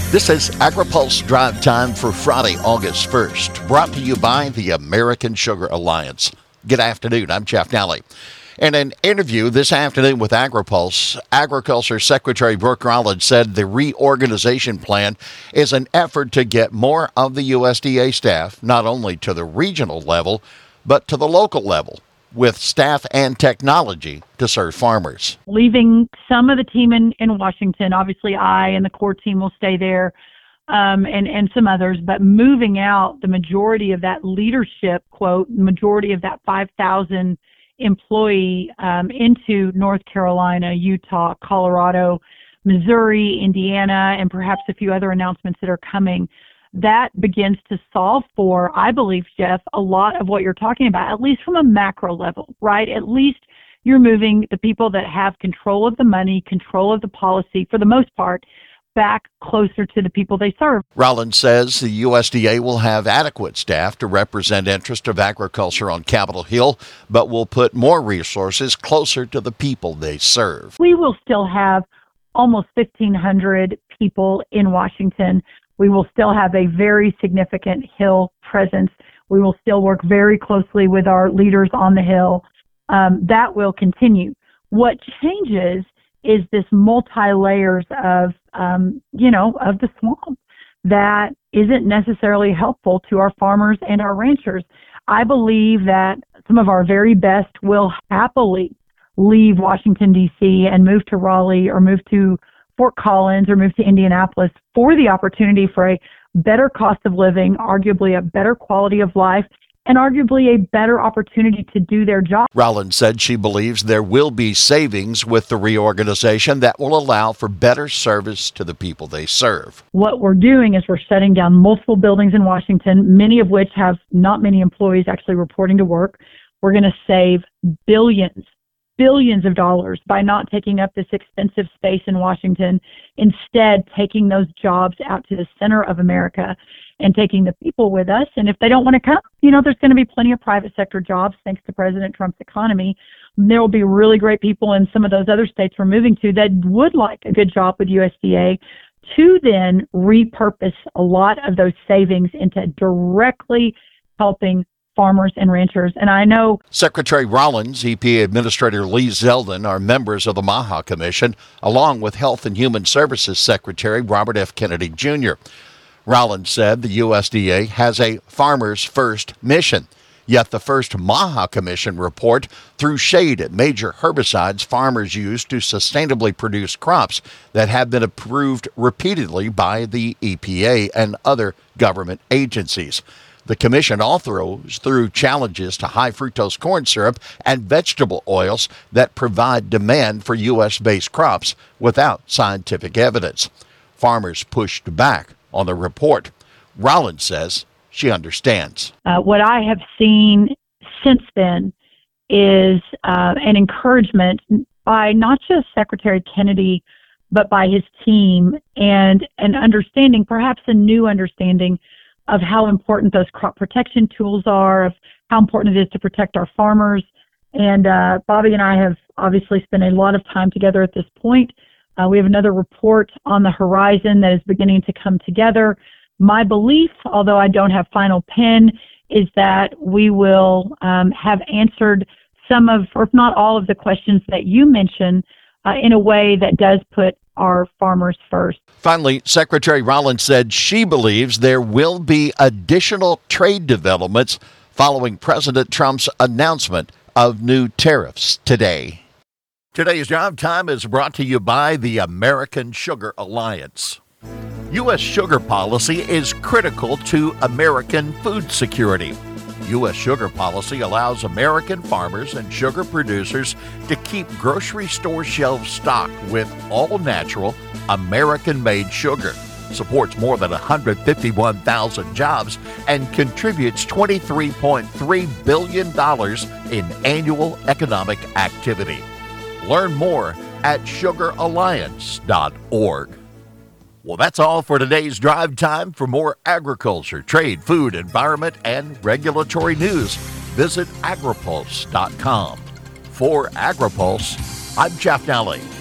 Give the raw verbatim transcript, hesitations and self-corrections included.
This is AgriPulse Drive Time for Friday, August first, brought to you by the American Sugar Alliance. Good afternoon, I'm Jeff Nally. In an interview this afternoon with AgriPulse, Agriculture Secretary Brooke Rollins said the reorganization plan is an effort to get more of the U S D A staff, not only to the regional level, but to the local level, with staff and technology to serve farmers. Leaving some of the team in, in Washington, obviously I and the core team will stay there, um, and, and some others, but moving out the majority of that leadership, quote, majority of that five thousand employee um, into North Carolina, Utah, Colorado, Missouri, Indiana, and perhaps a few other announcements that are coming. That begins to solve for, I believe, Jeff, a lot of what you're talking about, at least from a macro level, right? At least you're moving the people that have control of the money, control of the policy, for the most part, back closer to the people they serve. Rollins says the U S D A will have adequate staff to represent interest of agriculture on Capitol Hill, but will put more resources closer to the people they serve. We will still have almost fifteen hundred people in Washington. We will still have a very significant Hill presence. We will still work very closely with our leaders on the Hill. Um, that will continue. What changes is this multi-layers of, um, you know, of the swamp that isn't necessarily helpful to our farmers and our ranchers. I believe that some of our very best will happily leave Washington, D C and move to Raleigh or move to Fort Collins or move to Indianapolis for the opportunity for a better cost of living, arguably a better quality of life, and arguably a better opportunity to do their job. Rollins said she believes there will be savings with the reorganization that will allow for better service to the people they serve. What we're doing is we're shutting down multiple buildings in Washington, many of which have not many employees actually reporting to work. We're going to save billions, billions of dollars by not taking up this expensive space in Washington, instead taking those jobs out to the center of America and taking the people with us. And if they don't want to come, you know, there's going to be plenty of private sector jobs thanks to President Trump's economy. There will be really great people in some of those other states we're moving to that would like a good job with U S D A to then repurpose a lot of those savings into directly helping farmers and ranchers. And I know Secretary Rollins, E P A Administrator Lee Zeldin are members of the MAHA Commission, along with Health and Human Services Secretary Robert F. Kennedy Junior Rollins said the U S D A has a Farmers First mission, yet the first MAHA Commission report threw shade at major herbicides farmers use to sustainably produce crops that have been approved repeatedly by the E P A and other government agencies. The commission also threw challenges to high fructose corn syrup and vegetable oils that provide demand for U S-based crops without scientific evidence. Farmers pushed back on the report. Rollins says she understands. Uh, what I have seen since then is uh, an encouragement by not just Secretary Kennedy, but by his team, and an understanding, perhaps a new understanding, of how important those crop protection tools are, of how important it is to protect our farmers. And uh, Bobby and I have obviously spent a lot of time together at this point. Uh, we have another report on the horizon that is beginning to come together. My belief, although I don't have final pen, is that we will um, have answered some of, or if not all of the questions that you mentioned uh, in a way that does put our farmers first. Finally, Secretary Rollins said she believes there will be additional trade developments following President Trump's announcement of new tariffs today. Today's Drive Time is brought to you by the American Sugar Alliance. U S sugar policy is critical to American food security. U S sugar policy allows American farmers and sugar producers to keep grocery store shelves stocked with all-natural, American-made sugar, supports more than one hundred fifty-one thousand jobs, and contributes twenty-three point three billion dollars in annual economic activity. Learn more at sugar alliance dot org. Well, that's all for today's Drive Time. For more agriculture, trade, food, environment, and regulatory news, visit agripulse dot com. For AgriPulse, I'm Jeff Nally.